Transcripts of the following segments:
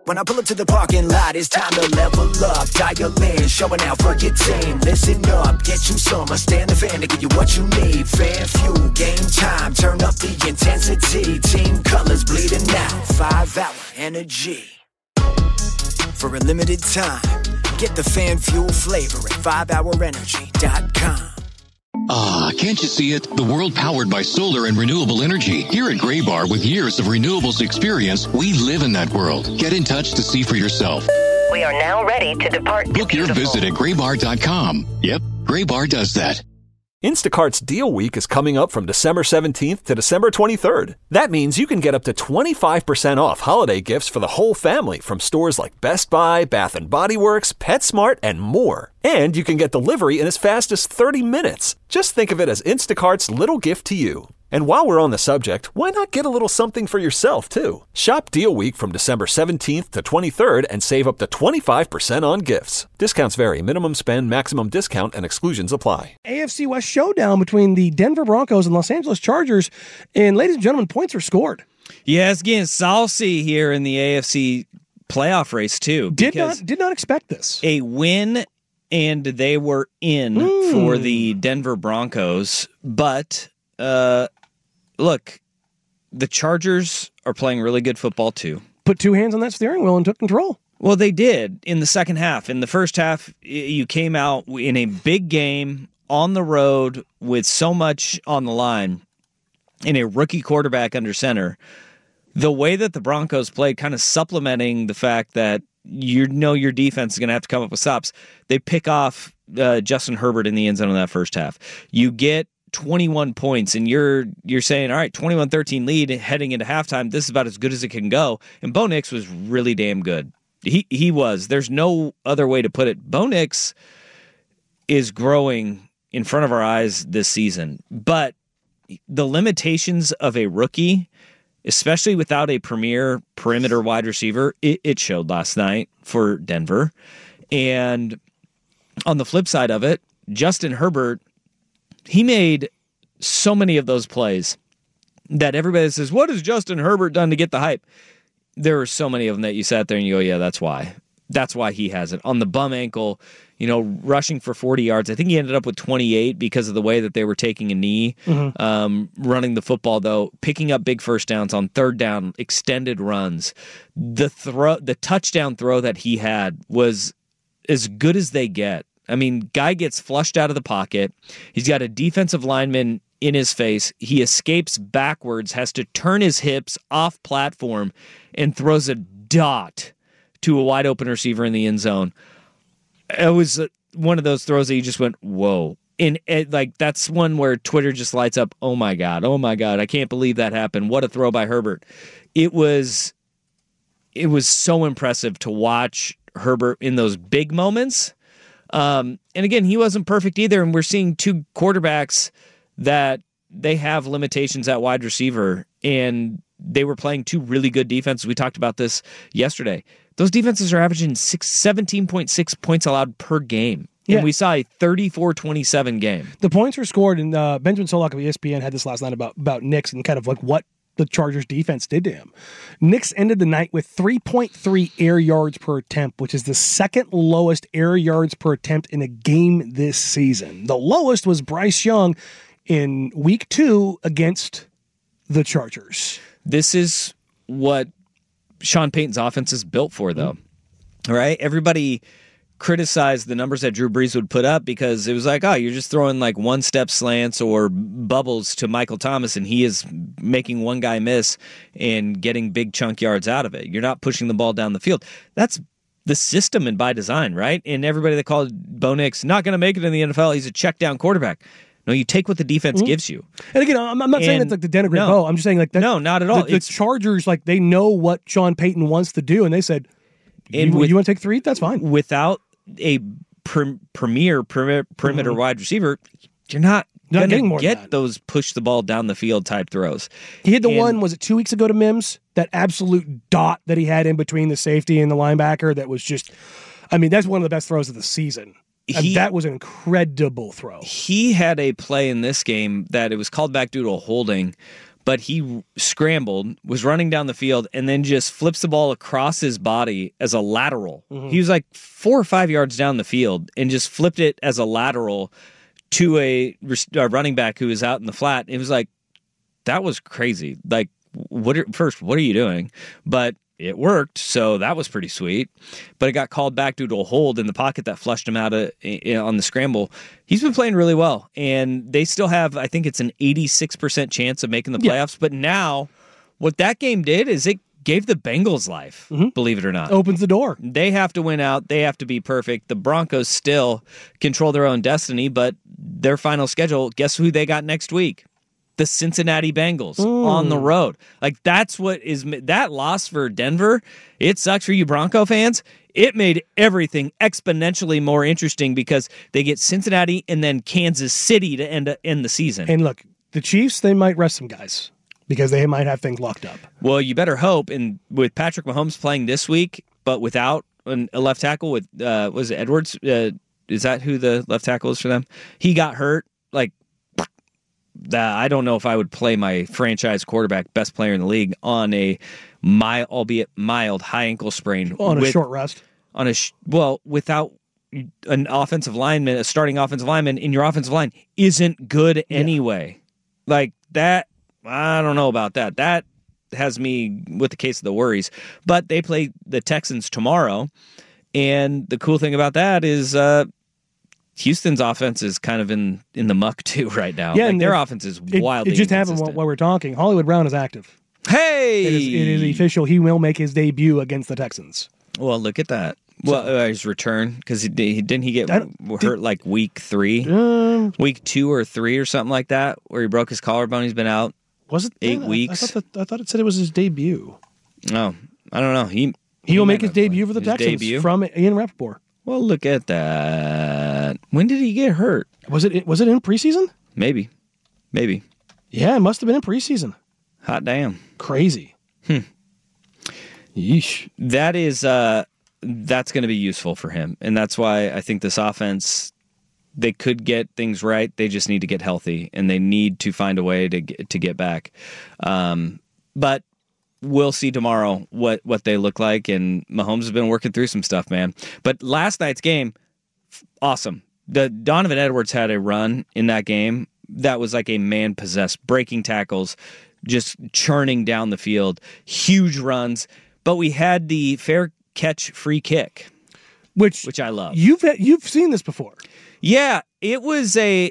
When I pull up to the parking lot, it's time to level up. Dial in, showing out for your team. Listen up, get you some. Stand the fan to give you what you need. Fan fuel, game time, turn up the intensity. Team colors bleeding out, 5-hour energy. For a limited time, get the fan fuel flavor at 5hourenergy.com. Ah, can't you see it? The world powered by solar and renewable energy. Here at Graybar, with years of renewables experience, we live in that world. Get in touch to see for yourself. We are now ready to depart. Book your visit at graybar.com. Yep, Graybar does that. Instacart's Deal Week is coming up from December 17th to December 23rd. That means you can get up to 25% off holiday gifts for the whole family from stores like Best Buy, Bath & Body Works, PetSmart, and more. And you can get delivery in as fast as 30 minutes. Just think of it as Instacart's little gift to you. And while we're on the subject, why not get a little something for yourself, too? Shop Deal Week from December 17th to 23rd and save up to 25% on gifts. Discounts vary. Minimum spend, maximum discount, and exclusions apply. AFC West showdown between the Denver Broncos and Los Angeles Chargers. And ladies and gentlemen, points are scored. Yeah, it's getting saucy here in the AFC playoff race, too. Did not expect this. A win, and they were in for the Denver Broncos. But look, the Chargers are playing really good football, too. Put two hands on that steering wheel and took control. Well, they did in the second half. In the first half, you came out in a big game on the road with so much on the line and a rookie quarterback under center. The way that the Broncos played, kind of supplementing the fact that you know your defense is going to have to come up with stops. They pick off Justin Herbert in the end zone in that first half. You get 21 points, and you're saying, all right, 21-13 lead heading into halftime. This is about as good as it can go. And Bo Nix was really damn good. He was. There's no other way to put it. Bo Nix is growing in front of our eyes this season. But the limitations of a rookie, especially without a premier perimeter wide receiver, it showed last night for Denver. And on the flip side of it, Justin Herbert, he made so many of those plays that everybody says, what has Justin Herbert done to get the hype? There were so many of them that you sat there and you go, yeah, that's why. That's why he has it. On the bum ankle, rushing for 40 yards. I think he ended up with 28 because of the way that they were taking a knee. Running the football, though, picking up big first downs on third down, extended runs. The touchdown throw that he had was as good as they get. I mean, guy gets flushed out of the pocket. He's got a defensive lineman in his face. He escapes backwards, has to turn his hips off platform, and throws a dot to a wide open receiver in the end zone. It was one of those throws that you just went, whoa. And that's one where Twitter just lights up, oh my God, I can't believe that happened. What a throw by Herbert. It was so impressive to watch Herbert in those big moments. And again, he wasn't perfect either, and we're seeing two quarterbacks that they have limitations at wide receiver, and they were playing two really good defenses. We talked about this yesterday. Those defenses are averaging 17.6 points allowed per game. Yeah. And we saw a 34-27 game. The points were scored, and Benjamin Solak of ESPN had this last night about Nix and kind of like what the Chargers defense did to him. Nix ended the night with 3.3 air yards per attempt, which is the second lowest air yards per attempt in a game this season. The lowest was Bryce Young in week 2 against the Chargers. This is what Sean Payton's offense is built for, though. All right? Everybody criticized the numbers that Drew Brees would put up because it was like, oh, you're just throwing like one-step slants or bubbles to Michael Thomas, and he is making one guy miss and getting big chunk yards out of it. You're not pushing the ball down the field. That's the system and by design, right? And everybody that called Bo Nix not going to make it in the NFL, he's a check-down quarterback. No, you take what the defense gives you. And again, I'm not saying it's like the denigrate Bo. I'm just saying like that. No, not at all. The Chargers, like they know what Sean Payton wants to do, and they said, you want to take 3? That's fine. Without a premier perimeter wide receiver, you're not going to get those push the ball down the field type throws. He had the one, was it 2 weeks ago to Mims? That absolute dot that he had in between the safety and the linebacker that was just, I mean, that's one of the best throws of the season. That was an incredible throw. He had a play in this game that it was called back due to a holding, but he scrambled, was running down the field, and then just flips the ball across his body as a lateral. He was like 4 or 5 yards down the field and just flipped it as a lateral to a running back who was out in the flat. It was like, that was crazy. Like, what are you doing? But it worked, so that was pretty sweet. But it got called back due to a hold in the pocket that flushed him out on the scramble. He's been playing really well, and they still have, I think it's an 86% chance of making the playoffs. But now, what that game did is it gave the Bengals life, believe it or not. Opens the door. They have to win out. They have to be perfect. The Broncos still control their own destiny, but their final schedule, guess who they got next week? The Cincinnati Bengals on the road. Like, that's what is that loss for Denver. It sucks for you Bronco fans. It made everything exponentially more interesting because they get Cincinnati and then Kansas City to end the season. And look, the Chiefs, they might rest some guys because they might have things locked up. Well, you better hope. And with Patrick Mahomes playing this week, but without a left tackle with was it Edwards? Is that who the left tackle is for them? He got hurt. Like, I don't know if I would play my franchise quarterback, best player in the league, on a albeit mild high ankle sprain on a short rest. Without an offensive lineman, a starting offensive lineman in your offensive line isn't good anyway. Like that, I don't know about that. That has me with the case of the worries. But they play the Texans tomorrow, and the cool thing about that is Houston's offense is kind of in the muck too right now. Yeah, like their offense is wildly It just happened inconsistent. while we're talking. Hollywood Brown is active. Hey! It is official. He will make his debut against the Texans. Well, look at that. Well, his return, because didn't he get hurt like week 3? Week 2 or 3 or something like that, where he broke his collarbone. He's been out. Was it 8 weeks? I thought it said it was his debut. No, I don't know. He will make his debut for the Texans from Ian Rappaport. Well, look at that. When did he get hurt? Was it in preseason? Maybe. Yeah, it must have been in preseason. Hot damn. Crazy. Yeesh. That is that's going to be useful for him, and that's why I think this offense, they could get things right. They just need to get healthy, and they need to find a way to get back. But we'll see tomorrow what they look like, and Mahomes has been working through some stuff, man. But last night's game, awesome. The Donovan Edwards had a run in that game that was like a man-possessed, breaking tackles, just churning down the field, huge runs. But we had the fair catch free kick, which I love. You've seen this before. Yeah, it was either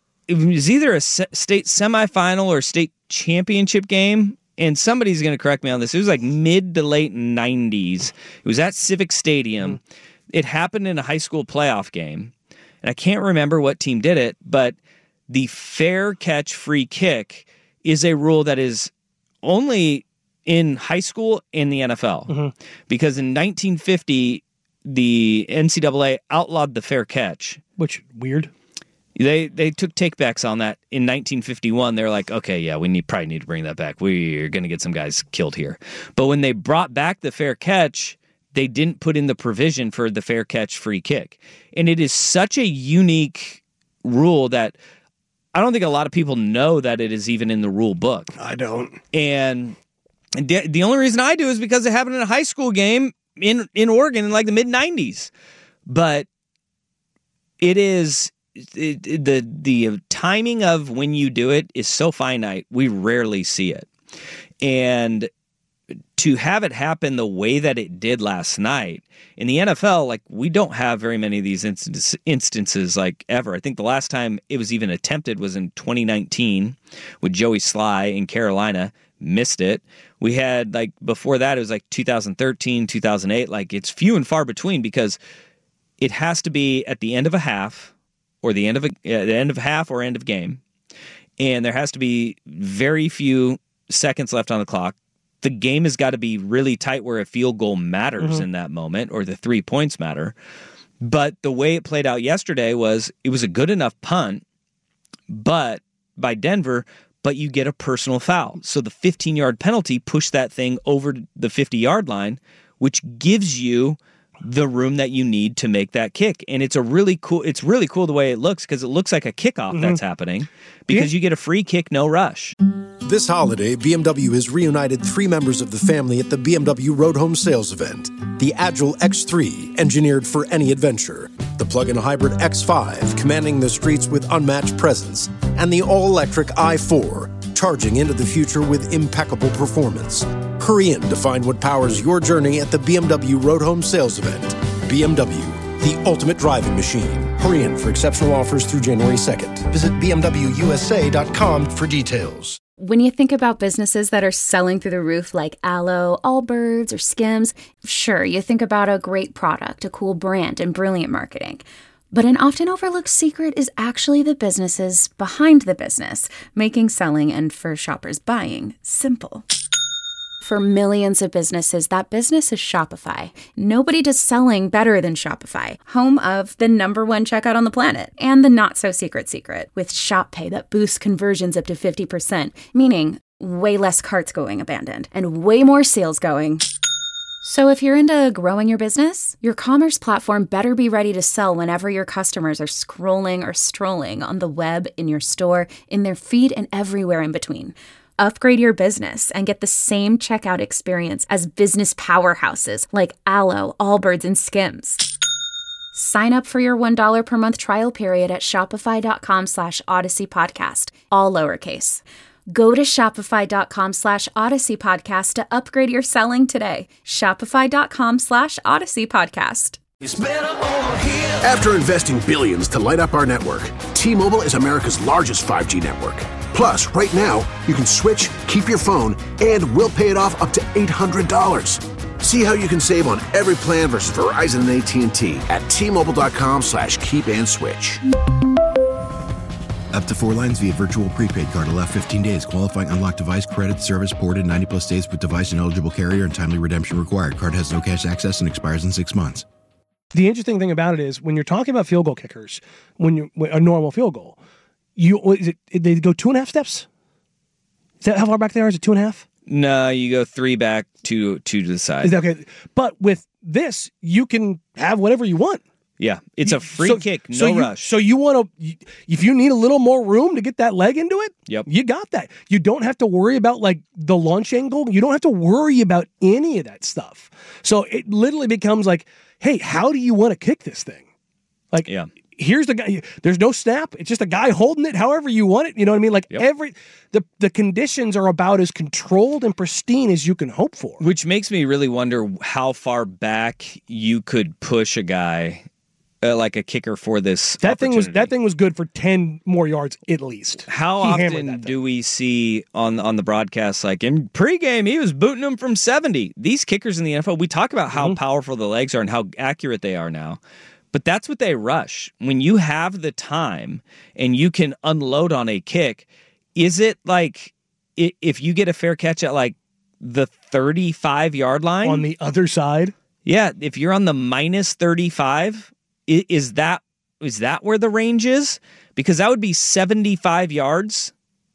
a state semifinal or state championship game. And somebody's going to correct me on this. It was like mid to late 90s. It was at Civic Stadium. It happened in a high school playoff game. And I can't remember what team did it, but the fair catch free kick is a rule that is only in high school and the NFL. Because in 1950, the NCAA outlawed the fair catch. Which, weird. They took takebacks on that in 1951. They're like, okay, yeah, we probably need to bring that back. We're going to get some guys killed here. But when they brought back the fair catch, they didn't put in the provision for the fair catch free kick. And it is such a unique rule that I don't think a lot of people know that it is even in the rule book. I don't. And the only reason I do is because it happened in a high school game in Oregon in like the mid-90s. But it is... The timing of when you do it is so finite, we rarely see it. And to have it happen the way that it did last night, in the NFL, like, we don't have very many of these instances like ever. I think the last time it was even attempted was in 2019 with Joey Sly in Carolina. Missed it. We had, like, before that, it was like 2013, 2008. Like, it's few and far between because it has to be at the end of a half, or the end of half or end of game, and there has to be very few seconds left on the clock. The game has got to be really tight where a field goal matters in that moment, or the 3 points matter. But the way it played out yesterday was it was a good enough punt, but by Denver, but you get a personal foul. So the 15-yard penalty pushed that thing over the 50-yard line, which gives you the room that you need to make that kick. And it's really cool the way it looks, because it looks like a kickoff that's happening, because you get a free kick, no rush. This holiday, BMW has reunited 3 members of the family at the BMW Road Home Sales event. The Agile X3, engineered for any adventure. The plug-in hybrid X5, commanding the streets with unmatched presence. And the all-electric i4, charging into the future with impeccable performance. Hurry in to find what powers your journey at the BMW Road Home Sales event. BMW, the ultimate driving machine. Hurry in for exceptional offers through January 2nd. Visit BMWUSA.com for details. When you think about businesses that are selling through the roof like Aloe, Allbirds, or Skims, sure, you think about a great product, a cool brand, and brilliant marketing. But an often overlooked secret is actually the businesses behind the business, making selling and, for shoppers, buying simple. For millions of businesses, that business is Shopify. Nobody does selling better than Shopify, home of the #1 checkout on the planet, and the not-so-secret secret, with Shop Pay that boosts conversions up to 50%, meaning way less carts going abandoned, and way more sales going. So if you're into growing your business, your commerce platform better be ready to sell whenever your customers are scrolling or strolling on the web, in your store, in their feed, and everywhere in between. Upgrade your business and get the same checkout experience as business powerhouses like Aloe, Allbirds, and Skims. Sign up for your $1 per month trial period at shopify.com/Odyssey Podcast, all lowercase. Go to shopify.com/Odyssey Podcast to upgrade your selling today. Shopify.com/Odyssey Podcast. After investing billions to light up our network, T-Mobile is America's largest 5G network. Plus, right now, you can switch, keep your phone, and we'll pay it off up to $800. See how you can save on every plan versus Verizon and AT&T at T-Mobile.com/keep-and-switch. Up to 4 lines via virtual prepaid card. Allow 15 days. Qualifying unlocked device credit service ported 90-plus days with device and eligible carrier and timely redemption required. Card has no cash access and expires in 6 months. The interesting thing about it is when you're talking about field goal kickers, when a normal field goal, they go 2.5 steps? Is that how far back they are? Is it 2.5? No, you go 3 back, two to the side. Is that okay? But with this, you can have whatever you want. Yeah, it's a free kick, no rush. So you want to, if you need a little more room to get that leg into it, yep, you got that. You don't have to worry about like the launch angle. You don't have to worry about any of that stuff. So it literally becomes like, hey, how do you want to kick this thing? Like, yeah. Here's the guy. There's no snap. It's just a guy holding it however you want it. You know what I mean? Like the conditions are about as controlled and pristine as you can hope for. Which makes me really wonder how far back you could push a guy like a kicker for this. That thing was good for 10 more yards at least. How often do we see on the broadcast, like in pregame, he was booting them from 70. These kickers in the NFL, we talk about how powerful the legs are and how accurate they are now. But that's what they rush. When you have the time and you can unload on a kick, is it like if you get a fair catch at like the 35-yard line? On the other side? Yeah, if you're on the minus 35, is that where the range is? Because that would be 75 yards.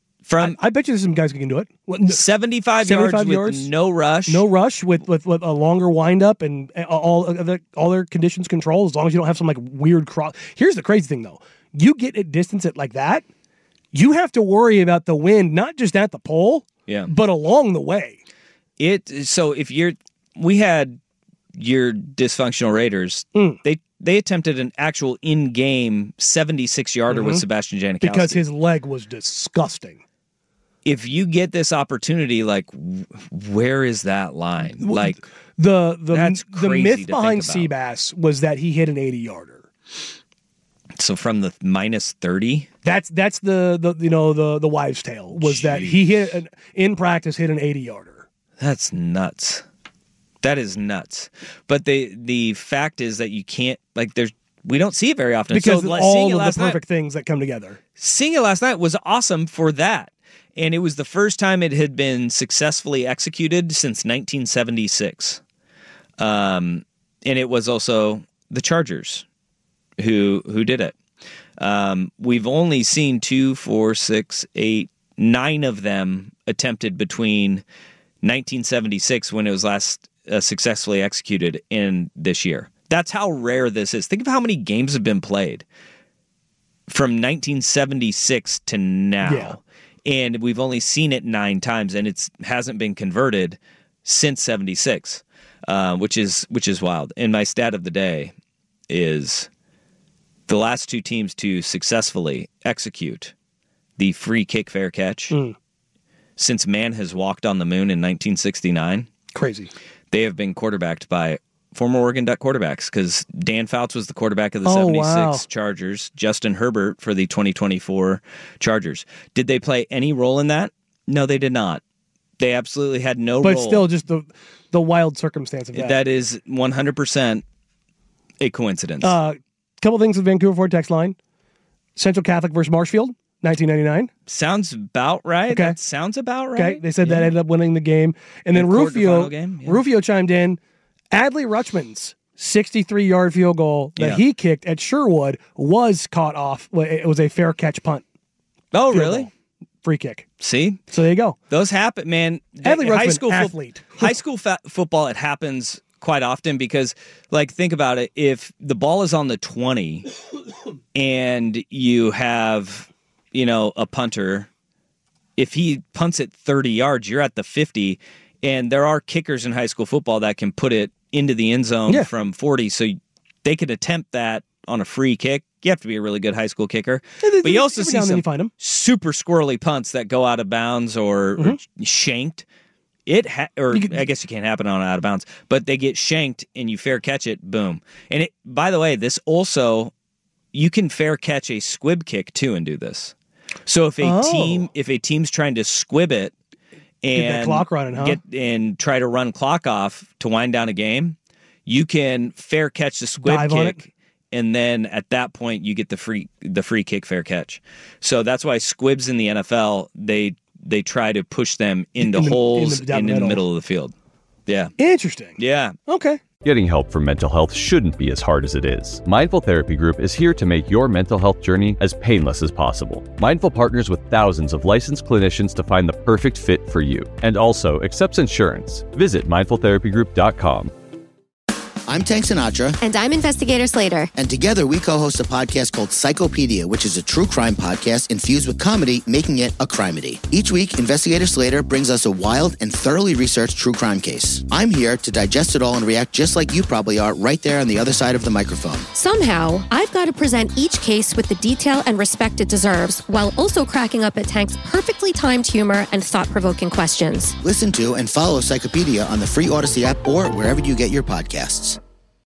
I bet you there's some guys who can do it. 75 yards with no rush. No rush with a longer windup and all their conditions controlled, as long as you don't have some like weird cross. Here's the crazy thing though. You get at distance at like that, you have to worry about the wind, not just at the pole, but along the way. So we had your dysfunctional Raiders, they attempted an actual in-game 76-yarder with Sebastian Janikowski. Because his leg was disgusting. If you get this opportunity, like, where is that line? Like, the myth behind Seabass was that he hit an 80-yarder. So from the minus 30, that's the wives' tale was that he hit in practice hit an 80-yarder. That's nuts. That is nuts. But the fact is that you can't we don't see it very often because of all of the perfect things that come together. Seeing it last night was awesome for that. And it was the first time it had been successfully executed since 1976. And it was also the Chargers who did it. We've only seen 2, 4, 6, 8, 9 of them attempted between 1976 when it was last successfully executed in this year. That's how rare this is. Think of how many games have been played from 1976 to now. Yeah. And we've only seen it 9 times, and it hasn't been converted since 76, which is wild. And my stat of the day is the last 2 teams to successfully execute the free kick fair catch since man has walked on the moon in 1969. Crazy. They have been quarterbacked by former Oregon Duck quarterbacks, because Dan Fouts was the quarterback of the 76 Chargers, Justin Herbert for the 2024 Chargers. Did they play any role in that? No, they did not. They absolutely had no role. But still, just the wild circumstance of that. That is 100% a coincidence. Couple things with Vancouver Ford text line. Central Catholic versus Marshfield, 1999. Sounds about right. Okay. That sounds about right. Okay, they said that ended up winning the game. And then Rufio chimed in, Adley Rutschman's 63-yard field goal that he kicked at Sherwood was caught off. It was a fair catch punt. Oh, really? Goal. Free kick. See? So there you go. Those happen, man. Adley Rutschman, athlete. High school football, it happens quite often because, like, think about it. If the ball is on the 20 and you have, a punter, if he punts it 30 yards, you're at the 50, and there are kickers in high school football that can put it into the end zone from 40, so they could attempt that on a free kick. You have to be a really good high school kicker. But you also see some super squirrely punts that go out of bounds or shanked. I guess it can't happen on out of bounds, but they get shanked and you fair catch it, boom. And by the way, this also, you can fair catch a squib kick too and do this. So if a team's trying to squib it and get that clock running, and try to run clock off to wind down a game, you can fair catch the squib kick, and then at that point you get the free kick fair catch. So that's why squibs in the NFL, they try to push them into holes in the middle of the field. Yeah. Interesting. Yeah. Okay. Getting help for mental health shouldn't be as hard as it is. Mindful Therapy Group is here to make your mental health journey as painless as possible. Mindful partners with thousands of licensed clinicians to find the perfect fit for you, and also accepts insurance. Visit mindfultherapygroup.com. I'm Tank Sinatra. And I'm Investigator Slater. And together we co-host a podcast called Psychopedia, which is a true crime podcast infused with comedy, making it a crimedy. Each week, Investigator Slater brings us a wild and thoroughly researched true crime case. I'm here to digest it all and react just like you probably are right there on the other side of the microphone. Somehow, I've got to present each case with the detail and respect it deserves, while also cracking up at Tank's perfectly timed humor and thought-provoking questions. Listen to and follow Psychopedia on the free Odyssey app or wherever you get your podcasts.